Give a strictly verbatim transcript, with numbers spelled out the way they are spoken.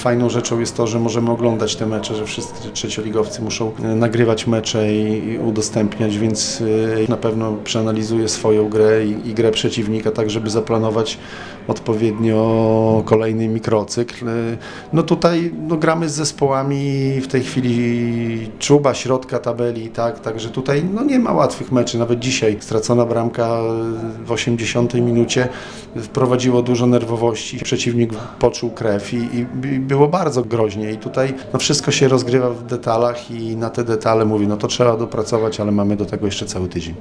Fajną rzeczą jest to, że możemy oglądać te mecze, że wszyscy trzecioligowcy muszą nagrywać mecze i udostępniać, więc na pewno przeanalizuję swoją grę i, i grę przeciwnika, tak żeby zaplanować odpowiednio kolejny mikrocykl. No tutaj no, gramy z zespołami w tej chwili czuba, środka tabeli, tak, także tutaj no, nie ma łatwych meczy. Nawet dzisiaj stracona bramka w osiemdziesiątej minucie wprowadziło dużo nerwowości. Przeciwnik poczuł krew i, i było bardzo groźnie i tutaj no, wszystko się rozgrywa w detalach i na te detale mówię, no to trzeba dopracować, ale mamy do tego jeszcze cały tydzień.